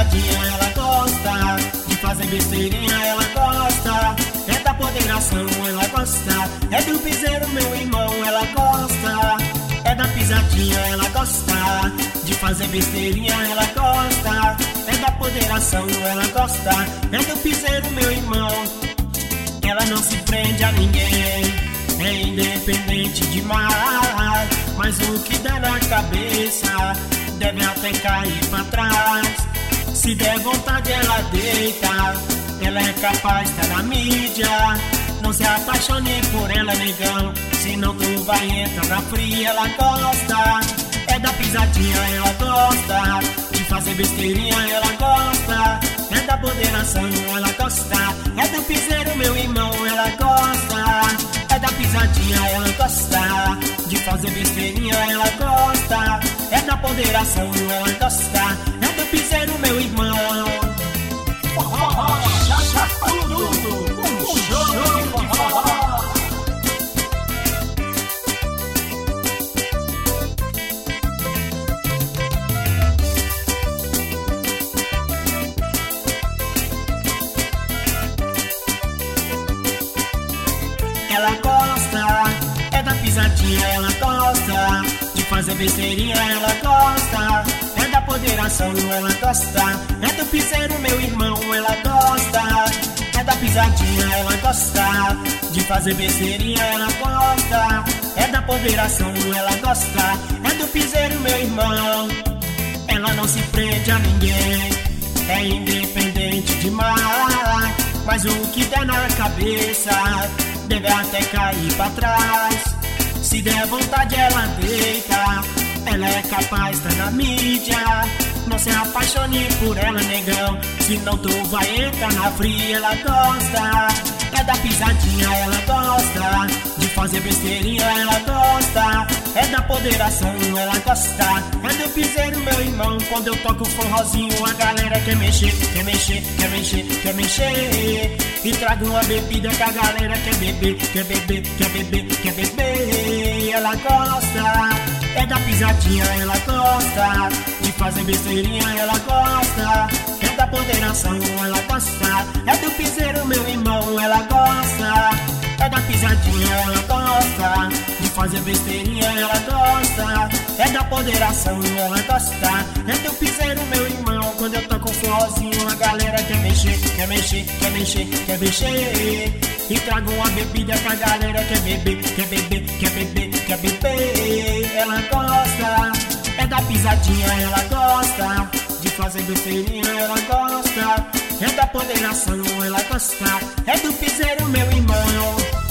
pisadinha ela gosta, de fazer besteirinha ela gosta, é da ponderação ela gosta, é do piseiro meu irmão ela gosta, é da pisadinha ela gosta, de fazer besteirinha ela gosta, é da ponderação ela gosta, é do piseiro meu irmão. Ela não se prende a ninguém, é independente demais, mas o que dá na cabeça deve até cair pra trás. Se der vontade ela deita, ela é capaz de estar na mídia. Não se apaixone por ela, negão, senão tu vai entrar na fria. Ela gosta, é da pisadinha ela gosta, de fazer besteirinha ela gosta, é da ponderação ela gosta, é do piseiro meu irmão ela gosta, é da pisadinha ela gosta, de fazer besteirinha ela gosta, é da ponderação ela gosta, é do piseiro meu irmão. Ela gosta, é da pisadinha ela gosta, de fazer besteirinha ela gosta, é da ponderação ela gosta, é do piseiro meu irmão ela gosta, é da pisadinha ela gosta, de fazer besteirinha ela gosta, é da ponderação ela gosta, é do piseiro meu irmão. Ela não se prende a ninguém, é independente demais, mas o que der na cabeça deve até cair pra trás. Se der vontade ela deita, ela é capaz de estar na mídia. Não se apaixone por ela, negão, senão tu vai entrar na fria. Ela gosta, é da pisadinha ela gosta, de fazer besteirinha ela gosta, é da ponderação ela gosta, é do piseiro meu irmão. Quando eu toco forrozinho a galera quer mexer, quer mexer, quer mexer, quer mexer, e trago uma bebida que a galera quer beber, quer beber, quer beber, quer beber. Ela gosta, é da pisadinha ela gosta, de fazer besteirinha ela gosta, é da ponderação ela gosta, é do piseiro meu irmão ela gosta, é da pisadinha ela gosta, de fazer besteirinha ela gosta, é da ponderação ela gosta, é do piseiro meu irmão. Quando eu toco um forrozinho a galera quer mexer, quer mexer, quer mexer, quer mexer, e trago uma bebida que a galera quer beber, quer beber, quer beber, quer beber. Ela gosta, é da pisadinha ela gosta, de fazer besteirinha ela gosta, é da ponderação ela gosta, é do piseiro meu irmão.